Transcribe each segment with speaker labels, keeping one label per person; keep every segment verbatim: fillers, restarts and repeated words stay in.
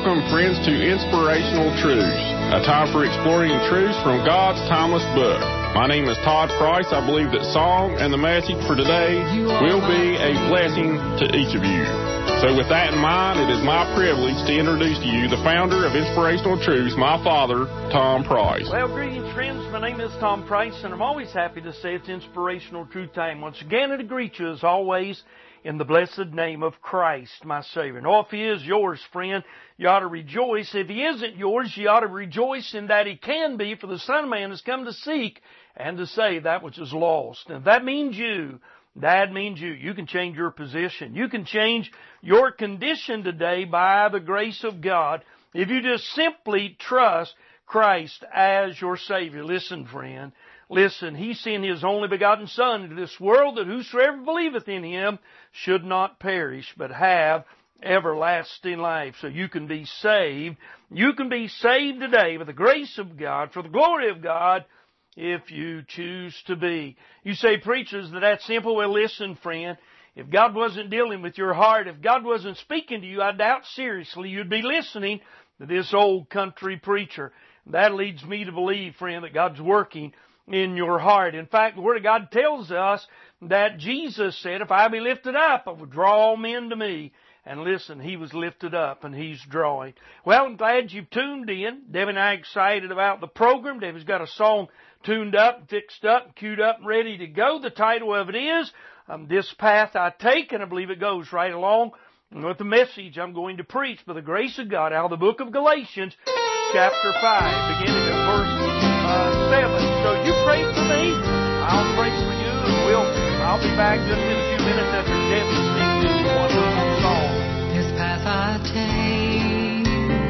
Speaker 1: Welcome, friends, to Inspirational Truths, a time for exploring truths from God's timeless book. My name is Todd Price. I believe that song and the message for today will be a blessing to each of you. So with that in mind, it is my privilege to introduce to you the founder of Inspirational Truths, my father, Tom Price.
Speaker 2: Well, greetings, friends. My name is Tom Price, and I'm always happy to say it's Inspirational Truth Time. Once again, and to greet you, as always, in the blessed name of Christ, my Savior. And if He is yours, friend, you ought to rejoice. If He isn't yours, you ought to rejoice in that He can be, for the Son of Man has come to seek and to save that which is lost. And that means you. That means you. You can change your position. You can change your condition today by the grace of God if you just simply trust Christ as your Savior. Listen, friend. Listen, He sent His only begotten Son into this world, that whosoever believeth in Him should not perish, but have everlasting life. So you can be saved. You can be saved today by the grace of God, for the glory of God, if you choose to be. You say, preachers, that that's simple. Well, listen, friend. If God wasn't dealing with your heart, if God wasn't speaking to you, I doubt seriously you'd be listening to this old country preacher. That leads me to believe, friend, that God's working in your heart. In fact, the Word of God tells us that Jesus said, if I be lifted up, I will draw all men to me. And listen, He was lifted up and He's drawing. Well, I'm glad you've tuned in. Debbie and I are excited about the program. Debbie's got a song tuned up, fixed up, queued up, and ready to go. The title of it is, um, This Path I Take, and I believe it goes right along with the message I'm going to preach by the grace of God out of the book of Galatians, chapter five, beginning at verse uh, seven. So you pray for me, I'll pray for you, and we'll, I'll be back just in a few minutes after Debbie sings this wonderful song.
Speaker 3: This path I take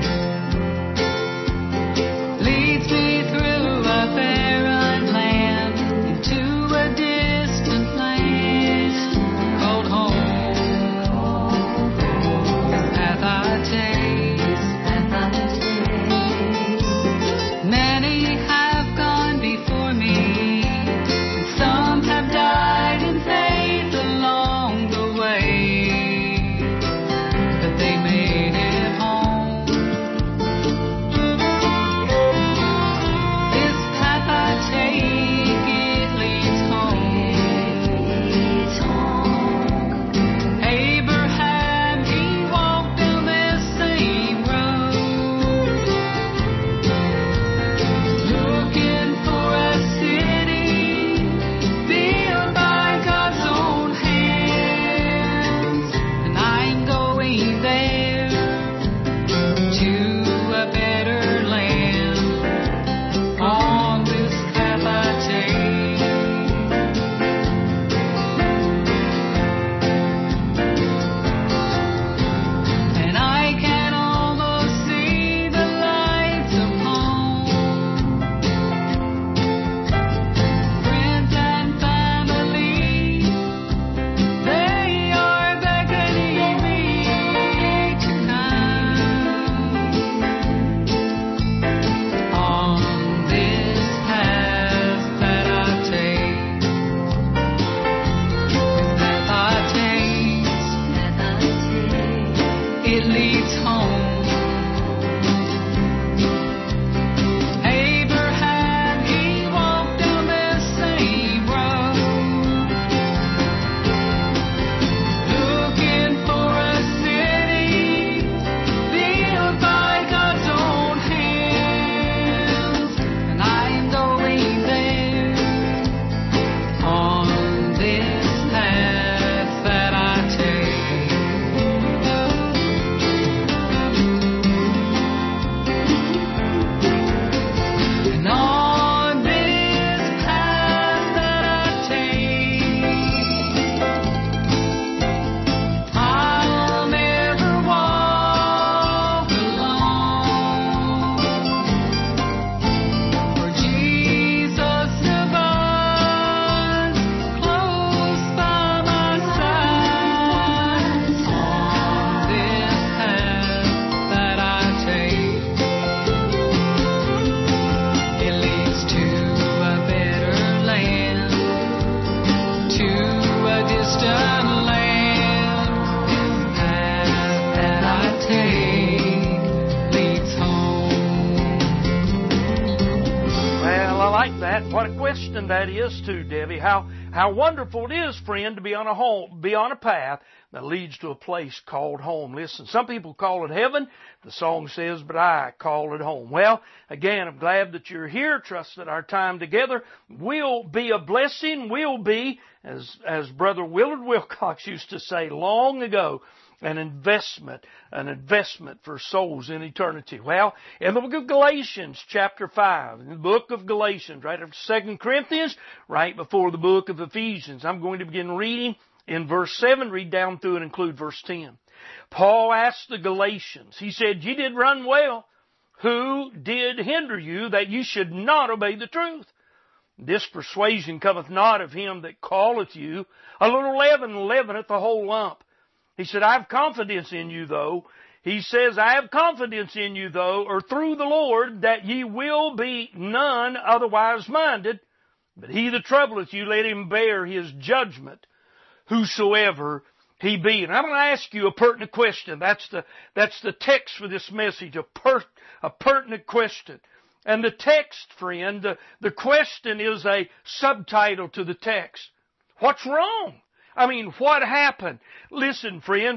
Speaker 3: leads me through a barren land into a distant land called home. This path I take, many have gone before me, and some have died in faith along the way, but they made it home.
Speaker 2: like that. What a question that is too, Debbie. How how wonderful it is, friend, to be on a home, be on a path that leads to a place called home. Listen, some people call it heaven. The song says, but I call it home. Well, again, I'm glad that you're here. Trust that our time together will be a blessing, will be, as, as Brother Willard Wilcox used to say long ago, an investment, an investment for souls in eternity. Well, in the book of Galatians, chapter five, in the book of Galatians, right after Second Corinthians, right before the book of Ephesians, I'm going to begin reading in verse seven, read down through and include verse ten. Paul asked the Galatians, he said, "Ye did run well. Who did hinder you that you should not obey the truth? This persuasion cometh not of him that calleth you. A little leaven leaveneth the whole lump." He said, "I have confidence in you, though." He says, "I have confidence in you, though, or through the Lord, that ye will be none otherwise minded. But he that troubleth you, let him bear his judgment, whosoever he be." And I'm going to ask you a pertinent question. That's the, that's the text for this message, a, per, a pertinent question. And the text, friend, the, the question is a subtitle to the text. What's wrong? I mean, what happened? Listen, friend,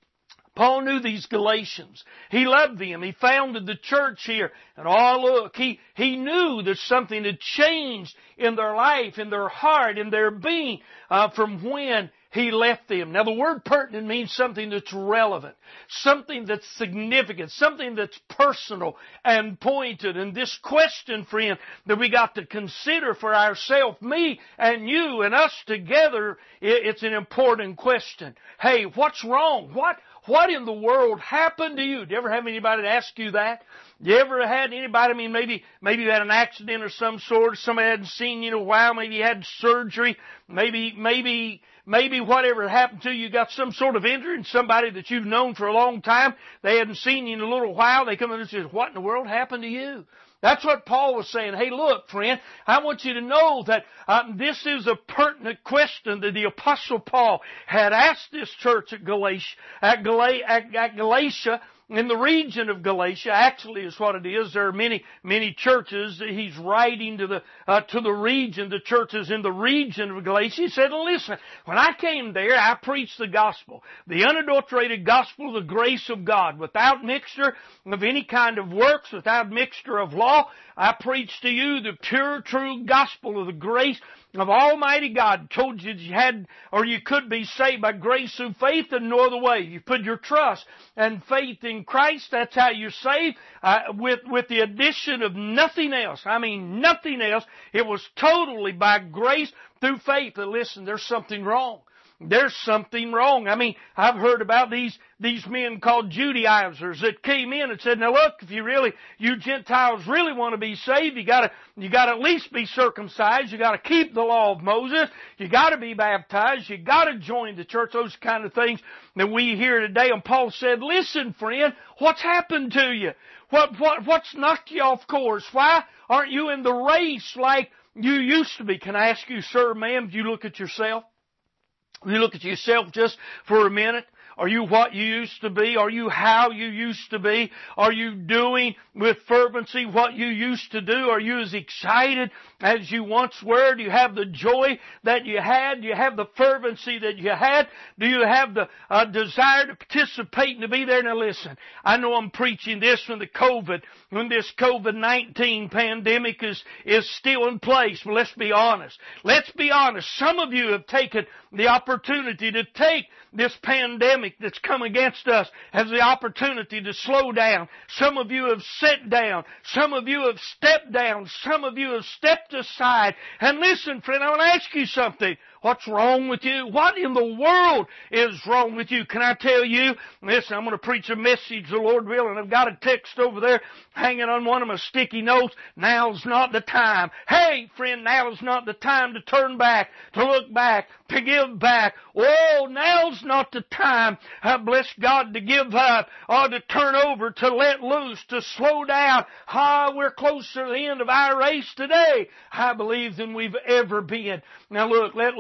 Speaker 2: Paul knew these Galatians. He loved them. He founded the church here. And oh, look, he, he knew that something had changed in their life, in their heart, in their being uh, from when he left them. Now, the word pertinent means something that's relevant, something that's significant, something that's personal and pointed. And this question, friend, that we got to consider for ourselves, me and you and us together, it's an important question. Hey, what's wrong? What, what in the world happened to you? Do you ever have anybody ask you that? You ever had anybody, I mean, maybe, maybe you had an accident or some sort, somebody hadn't seen you in a while, maybe you had surgery, maybe, maybe, maybe whatever happened to you, you got some sort of injury, and somebody that you've known for a long time, they hadn't seen you in a little while, they come in and say, "What in the world happened to you?" That's what Paul was saying. Hey, look, friend, I want you to know that uh, this is a pertinent question that the Apostle Paul had asked this church at Galatia, at, Gala- at, at Galatia, in the region of Galatia. Actually is what it is. There are many, many churches. He's writing to the, uh, to the region, the churches in the region of Galatia. He said, "Listen, when I came there, I preached the gospel, the unadulterated gospel of the grace of God, without mixture of any kind of works, without mixture of law. I preached to you the pure, true gospel of the grace of Almighty God. Told you that you had, or you could be saved by grace through faith and no other way. You put your trust and faith in Christ. That's how you're saved, uh, with, with the addition of nothing else. I mean, nothing else. It was totally by grace through faith." And listen, there's something wrong. There's something wrong. I mean, I've heard about these, these men called Judaizers that came in and said, "Now look, if you really, you Gentiles really want to be saved, you gotta, you gotta at least be circumcised, you gotta keep the law of Moses, you gotta be baptized, you gotta join the church," those kind of things that we hear today. And Paul said, "Listen, friend, what's happened to you? What, what, what's knocked you off course? Why aren't you in the race like you used to be?" Can I ask you, sir, ma'am, do you look at yourself? You look at yourself just for a minute. Are you what you used to be? Are you how you used to be? Are you doing with fervency what you used to do? Are you as excited as you once were? Do you have the joy that you had? Do you have the fervency that you had? Do you have the uh, desire to participate and to be there? Now listen, I know I'm preaching this when the COVID, when this COVID nineteen pandemic is, is still in place. But let's be honest. Let's be honest. Some of you have taken the opportunity to take this pandemic that's come against us as the opportunity to slow down. Some of you have sat down. Some of you have stepped down. Some of you have stepped aside. And listen, friend, I want to ask you something. What's wrong with you? What in the world is wrong with you? Can I tell you? Listen, I'm going to preach a message, the Lord will, and I've got a text over there hanging on one of my sticky notes. Now's not the time. Hey, friend, now's not the time to turn back, to look back, to give back. Oh, now's not the time, uh, bless God, to give up or to turn over, to let loose, to slow down. Ah, we're closer to the end of our race today, I believe, than we've ever been. Now look, let, let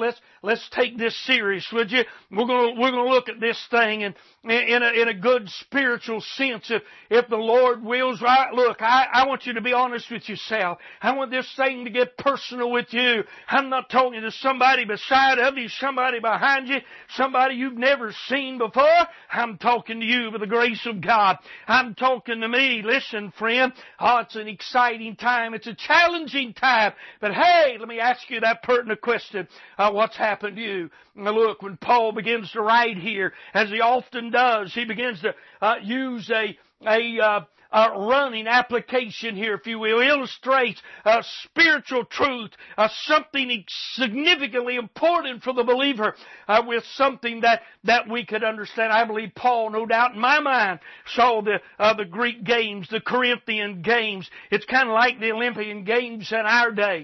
Speaker 2: let's let's take this serious, would you? We're going to we're going to look at this thing in in a, in a good spiritual sense. If if the Lord wills, right? Look, I I want you to be honest with yourself. I want this thing to get personal with you. I'm not talking to somebody beside of you, somebody behind you, somebody you've never seen before. I'm talking to you by the grace of God. I'm talking to me. Listen, friend. Oh, it's an exciting time. It's a challenging time. But hey, let me ask you that pertinent question. Uh, what's happened to you? Now look, when Paul begins to write here, as he often does, he begins to uh, use a, a, uh, Uh, running application here, if you will, illustrates uh, spiritual truth, uh, something significantly important for the believer, uh, with something that, that we could understand. I believe Paul, no doubt in my mind, saw the, uh, the Greek games, the Corinthian games. It's kind of like the Olympian games in our day.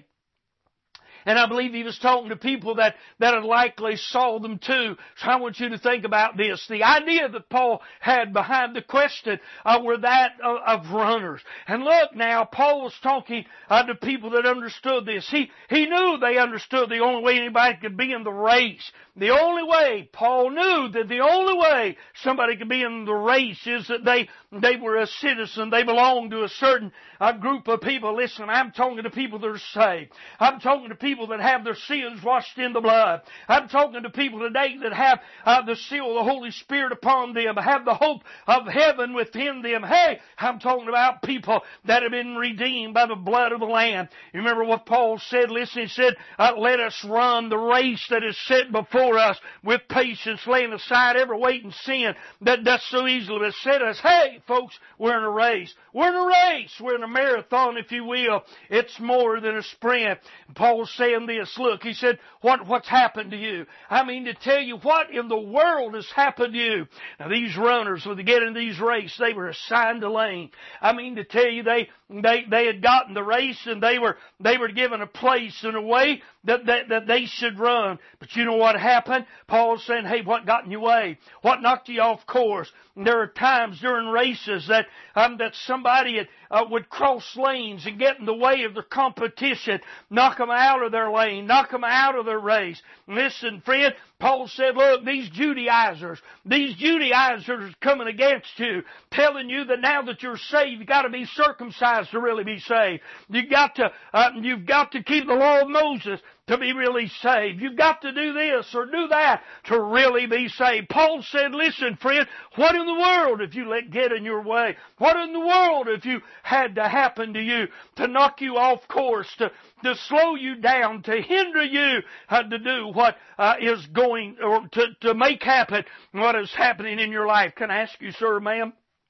Speaker 2: And I believe he was talking to people that, that had likely saw them too. So I want you to think about this. The idea that Paul had behind the question uh, were that of, of runners. And look now, Paul was talking uh, to people that understood this. He, he knew they understood the only way anybody could be in the race. The only way, Paul knew that the only way somebody could be in the race is that they, they were a citizen. They belonged to a certain uh, group of people. Listen, I'm talking to people that are saved. I'm talking to people that have their sins washed in the blood. I'm talking to people today that have uh, the seal of the Holy Spirit upon them, have the hope of heaven within them. Hey, I'm talking about people that have been redeemed by the blood of the Lamb. You remember what Paul said? Listen, he said, uh, let us run the race that is set before us with patience, laying aside every weight and sin that does so easily beset us. Hey, folks, we're in a race. We're in a race. We're in a marathon, if you will. It's more than a sprint. Paul said, saying this, look, he said, what, what's happened to you? I mean, to tell you what in the world has happened to you. Now, these runners, when they get in these races, they were assigned a lane. I mean, to tell you, they, they, they had gotten the race and they were, they were given a place and a way that, that, that they should run. But you know what happened? Paul's saying, hey, what got in your way? What knocked you off course? And there are times during races that, um, that somebody had, uh, would cross lanes and get in the way of the competition, knock them out of their lane, knock them out of their race. Listen, friend, Paul said, look, these Judaizers, these Judaizers coming against you, telling you that now that you're saved, you've got to be circumcised to really be saved. You've got to, uh, you've got to keep the law of Moses to be really saved. You've got to do this or do that to really be saved. Paul said, listen, friend, what in the world if you let get in your way? What in the world if you had to happen to you to knock you off course, to, to slow you down, to hinder you uh, to do what uh, is going, or to, to make happen what is happening in your life? Can I ask you, sir, ma'am?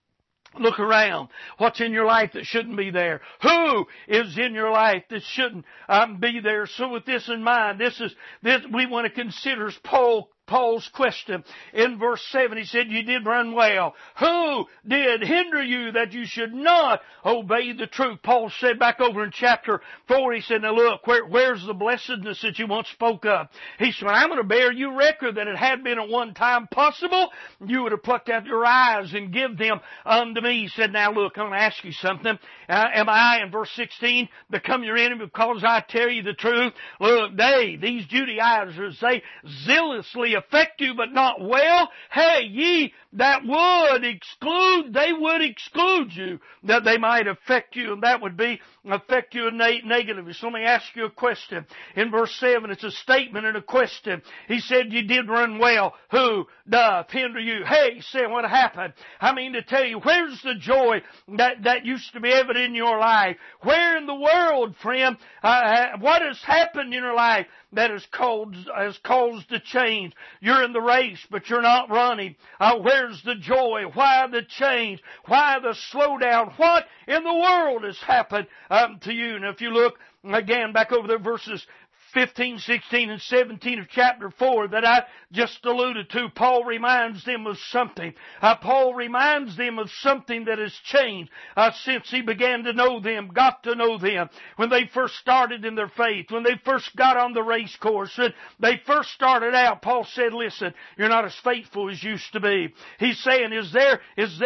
Speaker 2: Look around. What's in your life that shouldn't be there? Who is in your life that shouldn't um, be there? So with this in mind, this is this we want to consider Paul. Paul's question in verse seven. He said, you did run well. Who did hinder you that you should not obey the truth? Paul said back over in chapter four, he said, now look, where, where's the blessedness that you once spoke of? He said, well, I'm going to bear you record that it had been at one time possible, you would have plucked out your eyes and give them unto me. He said, now look, I'm going to ask you something. Uh, am I, in verse sixteen, become your enemy because I tell you the truth? Look, they, these Judaizers, they zealously affect you, but not well. Hey, ye that would exclude, they would exclude you, that they might affect you, and that would be affect you negatively. So let me ask you a question. In verse seven, it's a statement and a question. He said, you did run well. Who doth hinder you? Hey, he said, what happened? I mean to tell you, where's the joy that, that used to be evident in your life? Where in the world, friend, uh, what has happened in your life that has caused, has caused a change? You're in the race, but you're not running. Uh, where's the joy? Why the change? Why the slowdown? What in the world has happened um, to you? Now, if you look again back over there, verses fifteen, sixteen, and seventeen of chapter four that I just alluded to, Paul reminds them of something. Uh, Paul reminds them of something that has changed uh, since he began to know them, got to know them. When they first started in their faith, when they first got on the race course, when they first started out, Paul said, listen, you're not as faithful as you used to be. He's saying, is there, is there a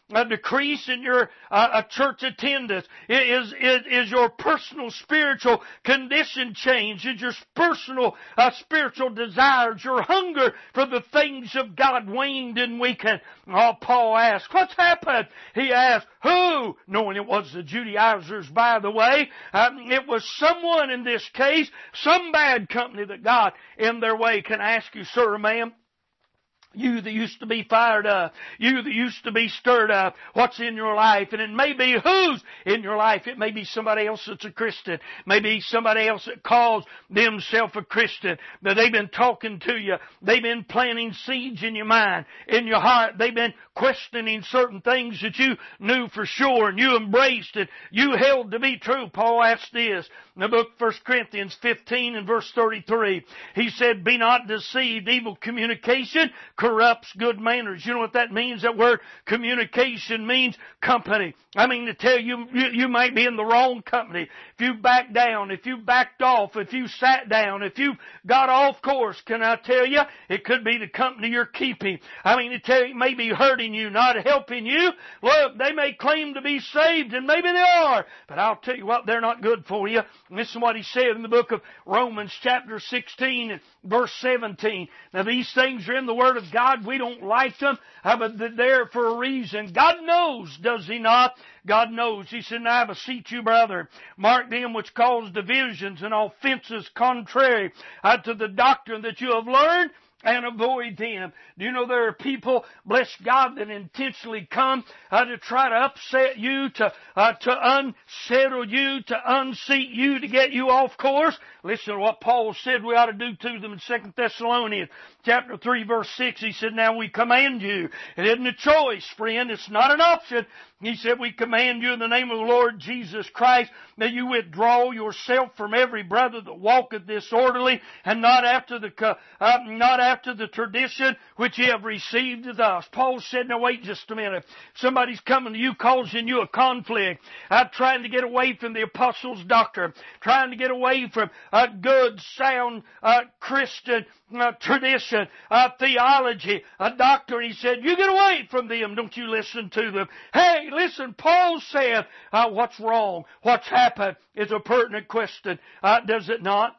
Speaker 2: a decrease in your uh, a church attendance? Is, is, is your personal spiritual condition changed? Is your personal uh, spiritual desires, your hunger for the things of God waned and weakened? Oh, Paul asked, what's happened? He asked, who? Knowing it was the Judaizers, by the way. Um, it was someone in this case, some bad company that got in their way. Can I ask you, sir or ma'am? You that used to be fired up. You that used to be stirred up. What's in your life? And it may be who's in your life. It may be somebody else that's a Christian. Maybe somebody else that calls themselves a Christian. But they've been talking to you. They've been planting seeds in your mind, in your heart. They've been questioning certain things that you knew for sure and you embraced and you held to be true. Paul asked this in the book of First Corinthians fifteen and verse thirty-three. He said, be not deceived. Evil communication corrupts good manners. You know what that means? That word communication means company. I mean to tell you, you, you might be in the wrong company. If you backed down, if you backed off, if you sat down, if you got off course, can I tell you, it could be the company you're keeping. I mean to tell you, it may be hurting you, not helping you. Look, they may claim to be saved, and maybe they are, but I'll tell you what, they're not good for you. And this is what he said in the book of Romans chapter sixteen and verse seventeen. Now these things are in the Word of God. We don't like them, but they're there for a reason. God knows, does He not? God knows. He said, now I beseech you, brother, mark them which cause divisions and offenses contrary uh, to the doctrine that you have learned, and avoid them. Do you know there are people, bless God, that intentionally come uh, to try to upset you, to uh, to unsettle you, to unseat you, to get you off course? Listen to what Paul said we ought to do to them in Second Thessalonians chapter three, verse six. He said, now we command you. It isn't a choice, friend. It's not an option. He said, we command you in the name of the Lord Jesus Christ that you withdraw yourself from every brother that walketh disorderly and not after the uh, not after the tradition which ye have received of us. Paul said, now wait just a minute. Somebody's coming to you causing you a conflict. I'm trying to get away from the apostles' doctrine. Trying to get away from a good, sound uh, Christian uh, tradition, uh, theology, a doctrine. He said, you get away from them. Don't you listen to them. Hey, listen, Paul said, uh, what's wrong? What's happened is a pertinent question. Uh, does it not?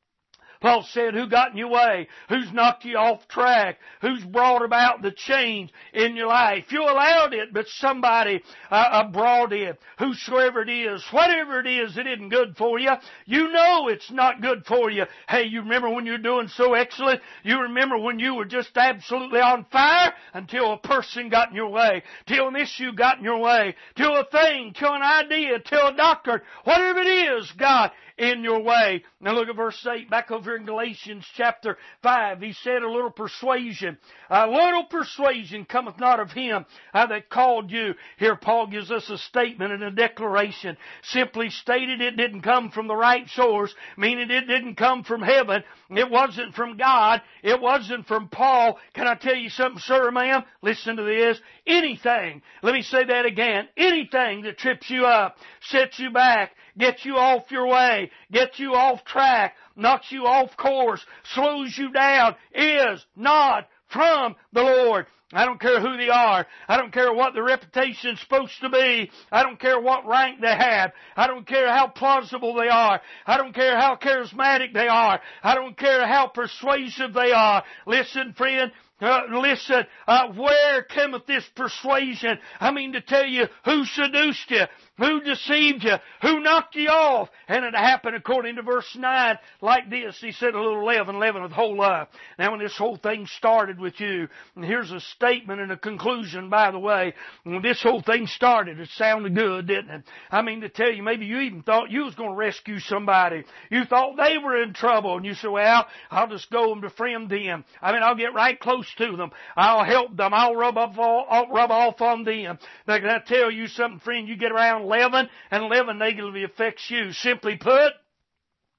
Speaker 2: Paul said, who got in your way? Who's knocked you off track? Who's brought about the change in your life? You allowed it, but somebody uh, brought it. Whosoever it is, whatever it is, it isn't good for you. You know it's not good for you. Hey, you remember when you were doing so excellent? You remember when you were just absolutely on fire until a person got in your way, till an issue got in your way, till a thing, till an idea, till a doctrine, whatever it is, God, in your way. Now look at verse eight, back over in Galatians chapter five. He said, a little persuasion, a little persuasion cometh not of him uh, that called you. Here Paul gives us a statement and a declaration. Simply stated, it didn't come from the right source, meaning it didn't come from heaven. It wasn't from God. It wasn't from Paul. Can I tell you something, sir or ma'am? Listen to this. Anything, let me say that again, anything that trips you up, sets you back, gets you off your way, gets you off track, knocks you off course, slows you down, is not from the Lord. I don't care who they are. I don't care what their reputation's supposed to be. I don't care what rank they have. I don't care how plausible they are. I don't care how charismatic they are. I don't care how persuasive they are. Listen, friend, Uh, listen, uh, where cometh this persuasion? I mean to tell you, who seduced you? Who deceived you? Who knocked you off? And it happened according to verse nine like this. He said a little leaven, leaven of the whole lump. Now when this whole thing started with you, and here's a statement and a conclusion, by the way. When this whole thing started, it sounded good, didn't it? I mean to tell you, maybe you even thought you was going to rescue somebody. You thought they were in trouble, and you said, well, I'll just go and befriend them. I mean, I'll get right close to them. I'll help them. I'll rub off, I'll rub off on them. But can I tell you something, friend? You get around leaven, and leaven negatively affects you. Simply put,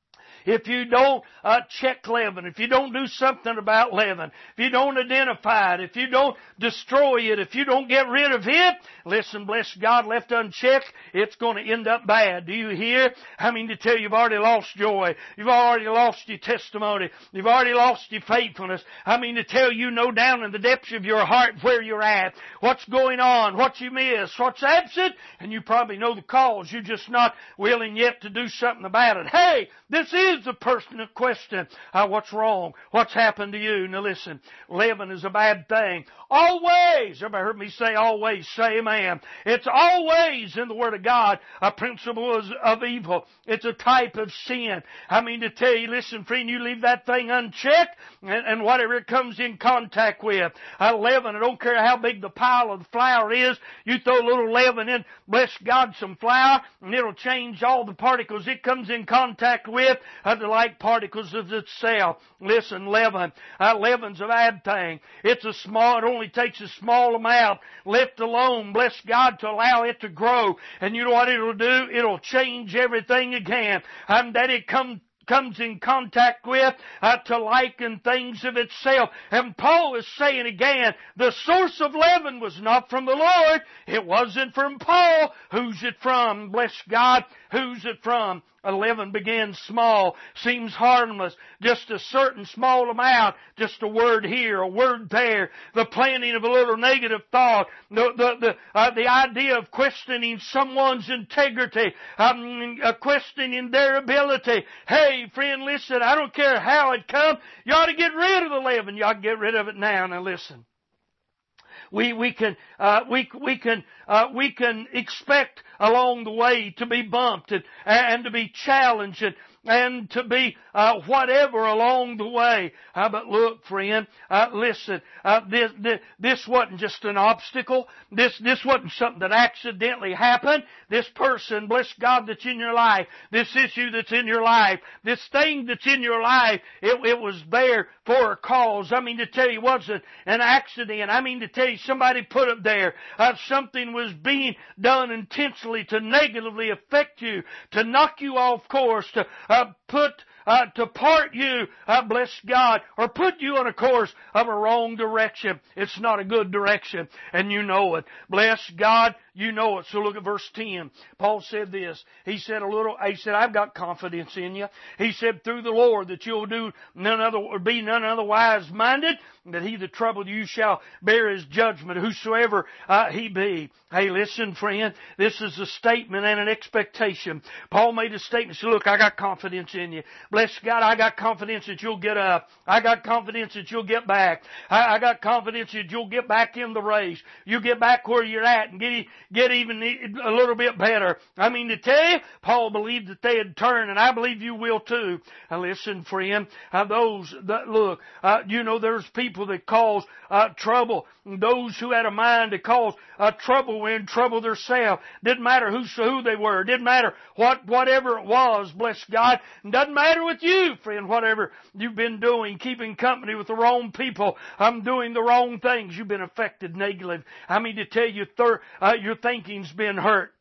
Speaker 2: if you don't uh, check leaven, if you don't do something about leaven, if you don't identify it, if you don't destroy it, if you don't get rid of it, listen, bless God, left unchecked, it's going to end up bad. Do you hear? I mean to tell you, you've already lost joy. You've already lost your testimony. You've already lost your faithfulness. I mean to tell you, know down in the depths of your heart where you're at, what's going on, what you miss, what's absent, and you probably know the cause. You're just not willing yet to do something about it. Hey, this is a personal question. Uh, what's wrong? What's happened to you? Now listen, leaven is a bad thing. Always, everybody heard me say always, say amen. It's always in the Word of God a principle of evil. It's a type of sin. I mean to tell you, listen friend, you leave that thing unchecked and, and whatever it comes in contact with. Uh, leaven, I don't care how big the pile of the flour is, you throw a little leaven in, bless God, some flour, and it'll change all the particles it comes in contact with uh, to like particles of itself. Listen, leaven. Uh, leaven's a bad thing. It's a small, it only takes a small amount left alone, bless God, to allow it to grow. And you know what it'll do? It'll change everything again. And that it comes comes in contact with uh, to liken things of itself. And Paul is saying again, the source of leaven was not from the Lord. It wasn't from Paul. Who's it from? Bless God. Who's it from? A leaven begins small, seems harmless, just a certain small amount, just a word here, a word there, the planting of a little negative thought, the the the, uh, the idea of questioning someone's integrity, um, uh, questioning their ability. Hey, friend, listen, I don't care how it comes, you ought to get rid of the leaven. You ought to get rid of it now. Now listen. We we can uh, we we can uh, we can expect along the way to be bumped and, and to be challenged and, and to be uh, whatever along the way. Uh, but look, friend, uh, listen. Uh, this, this this wasn't just an obstacle. This this wasn't something that accidentally happened. This person, bless God, that's in your life. This issue that's in your life. This thing that's in your life. It, it was there for a cause. I mean to tell you, it wasn't an accident. I mean to tell you, somebody put it there. Uh, something was being done intentionally to negatively affect you, to knock you off course, to uh, put uh, to part you, uh, bless God, or put you on a course of a wrong direction. It's not a good direction, and you know it. Bless God, you know it. So look at verse ten. Paul said this. He said a little. He said, "I've got confidence in you." He said, "Through the Lord, that you'll do none other, or be none otherwise minded, that he that troubled you shall bear his judgment, whosoever uh, he be." Hey, listen, friend. This is a statement and an expectation. Paul made a statement. He said, "Look, I got confidence in you. Bless God, I got confidence that you'll get up. I got confidence that you'll get back. I, I got confidence that you'll get back in the race. You get back where you're at and get get even a little bit better." I mean to tell you, Paul believed that they had turned, and I believe you will too. Now listen, friend, uh, those that look, uh, you know, there's people that cause uh, trouble. Those who had a mind to cause uh, trouble were in trouble themselves. Didn't matter who who they were. Didn't matter what whatever it was. Bless God. It doesn't matter with you, friend. Whatever you've been doing, keeping company with the wrong people, I'm doing the wrong things. You've been affected negatively. I mean to tell you, thir- uh, your thinking's been hurt.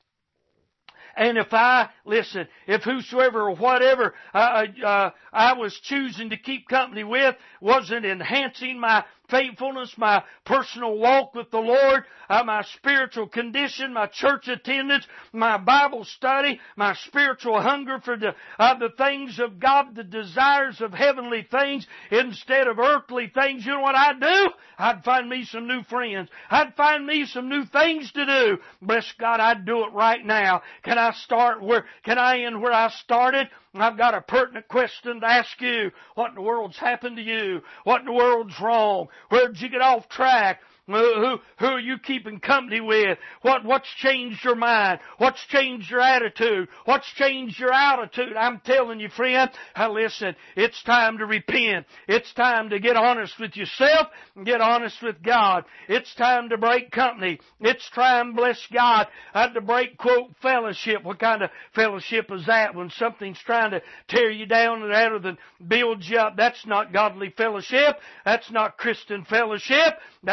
Speaker 2: And if I, listen, if whosoever or whatever uh, uh, I was choosing to keep company with wasn't enhancing my faithfulness, my personal walk with the Lord, uh, my spiritual condition, my church attendance, my Bible study, my spiritual hunger for the, uh, the things of God, the desires of heavenly things instead of earthly things, you know what I'd do? I'd find me some new friends. I'd find me some new things to do. Bless God, I'd do it right now. Can I start where, can I end where I started? I've got a pertinent question to ask you. What in the world's happened to you? What in the world's wrong? Where'd you get off track? Who, who are you keeping company with? What, what's changed your mind? What's changed your attitude? What's changed your altitude? I'm telling you, friend, uh, listen, it's time to repent. It's time to get honest with yourself and get honest with God. It's time to break company. It's time, bless God, uh, to break, quote, fellowship. What kind of fellowship is that? When something's trying to tear you down rather than build you up. That's not godly fellowship. That's not Christian fellowship. That's from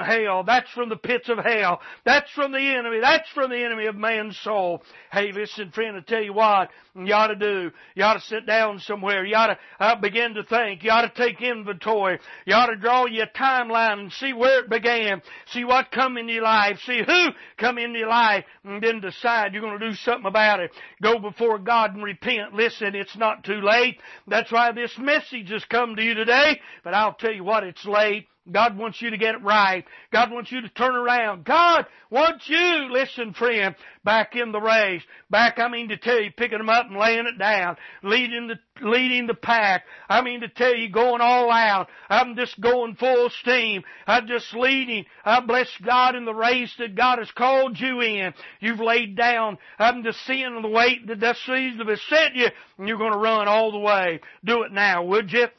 Speaker 2: hell. That's from the pits of hell. That's from the enemy. That's from the enemy of man's soul. Hey, listen, friend, I tell you what you ought to do. You ought to sit down somewhere. You ought to uh, begin to think. You ought to take inventory. You ought to draw you a timeline and see where it began. See what come into your life. See who come into your life, and then decide you're going to do something about it. Go before God and repent. Listen, it's not too late. That's why this message has come to you today. But I'll tell you what, it's late. God wants you to get it right. God wants you to turn around. God wants you, listen friend, back in the race. Back, I mean to tell you, picking them up and laying it down. Leading the, leading the pack. I mean to tell you, going all out. I'm just going full steam. I'm just leading. I bless God in the race that God has called you in. You've laid down. I'm just seeing the weight that that seems to beset you, and you're going to run all the way. Do it now, would you?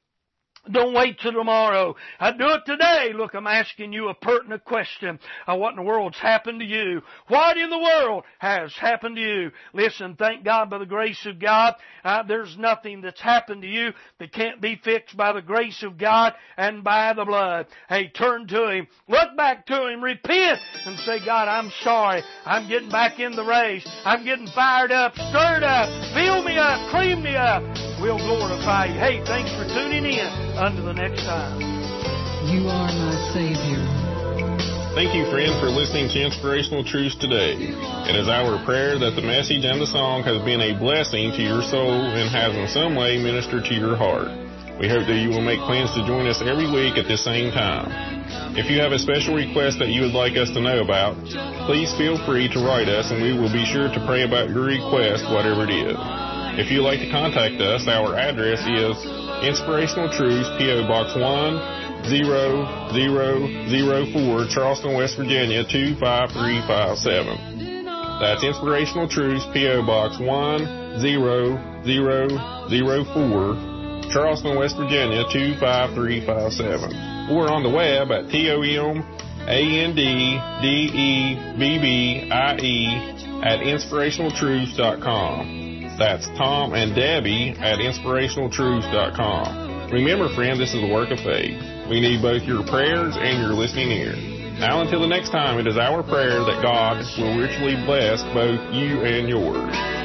Speaker 2: Don't wait till tomorrow. I do it today. Look, I'm asking you a pertinent question. Uh, what in the world's happened to you? What in the world has happened to you? Listen, thank God by the grace of God, uh, there's nothing that's happened to you that can't be fixed by the grace of God and by the blood. Hey, turn to Him. Look back to Him. Repent and say, God, I'm sorry. I'm getting back in the race. I'm getting fired up, stirred up. Fill me up. Clean me up. We'll glorify You. Hey, thanks for tuning in. Until the next time.
Speaker 3: You are my Savior.
Speaker 1: Thank you, friend, for listening to Inspirational Truths today. It is our prayer that the message and the song has been a blessing to your soul and has in some way ministered to your heart. We hope that you will make plans to join us every week at the same time. If you have a special request that you would like us to know about, please feel free to write us and we will be sure to pray about your request, whatever it is. If you'd like to contact us, our address is Inspirational Truths, P O. Box one zero zero zero four, Charleston, West Virginia, two five three five seven. That's Inspirational Truths, P O. Box one zero zero zero four, Charleston, West Virginia, two five three five seven. Or on the web at T O M A N D D E B B I E at inspirational truths dot com. That's Tom and Debbie at inspirational truths dot com. Remember, friend, this is a work of faith. We need both your prayers and your listening ear. Now, until the next time, it is our prayer that God will richly bless both you and yours.